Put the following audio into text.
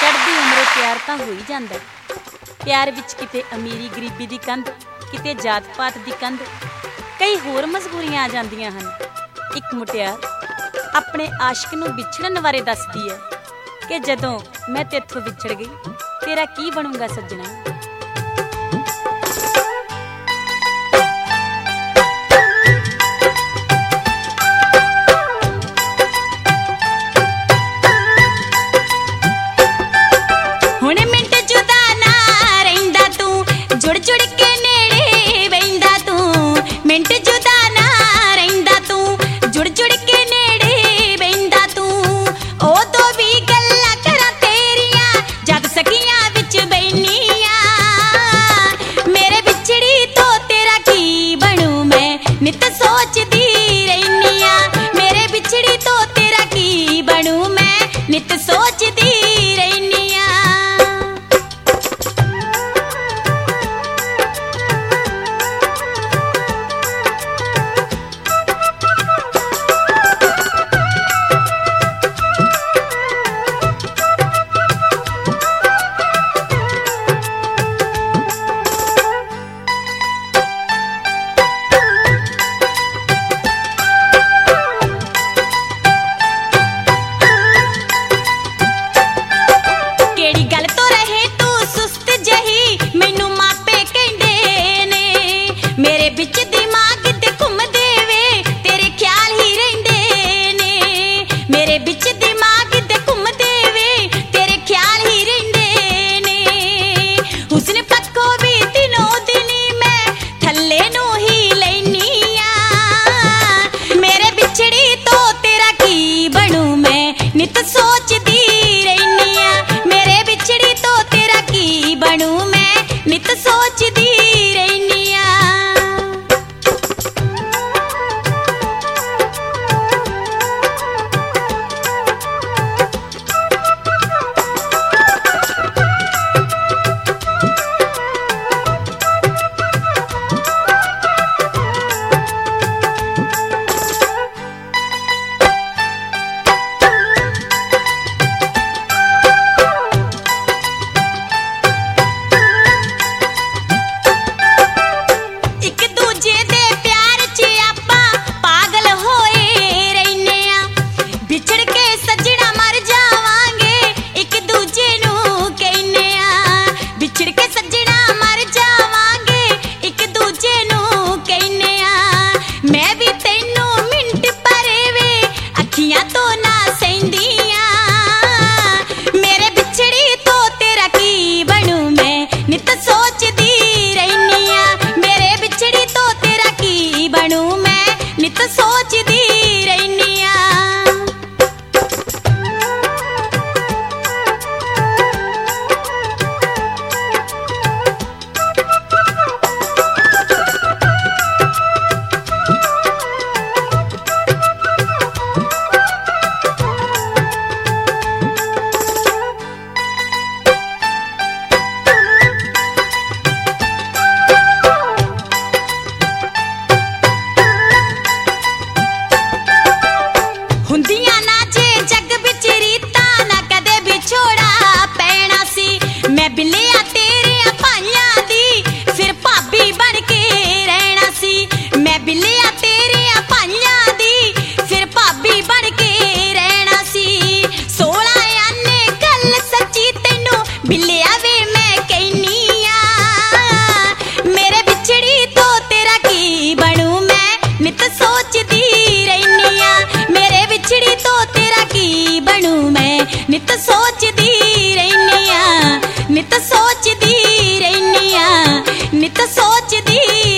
चढ़दी उम्रे प्यार तां हो ही जांदा। प्यार विच किते अमीरी गरीबी दी कंध, किते जात पात दी कंध, कई होर मजबूरियां आ जांदियां हन। एक मुटियार अपने आशिक नूं विछड़न बारे दसदी है कि जदों मैं तेथों विछड़ गई तेरा की बनूंगा सज्जणा। नित सोचदी रहनिया मेरे बिछड़ी तो तेरा की बनूं मैं, नित सोचदी रहनिया। नित सोचदी रहनिया मेरे बिछड़ी तो तेरा की बनूं मैं, नित सोचदी रहनिया। नित सोचदी रहनिया मेरे बिछड़ी तो तेरा की बनूं मैं, नित सोचदी रहनिया। बिल्लिया तेरे भाइयां दी फिर भाभी बन के रहना सी, मैं बिल्लिया तेरे भाइयां दी फिर भाभी बन के रहना सी। 16 आने गल सच्ची तेनू बिल्लिया वे मैं कहनी आ, मेरे बिछड़ी तो तेरा की बनूं मैं, नित सोचदी रहनिया मेरे बिछड़ी तो तेरा की बनूं मैं, नित सोचदी रहनिया, नित सोचदी रहनिया, नित सोचदी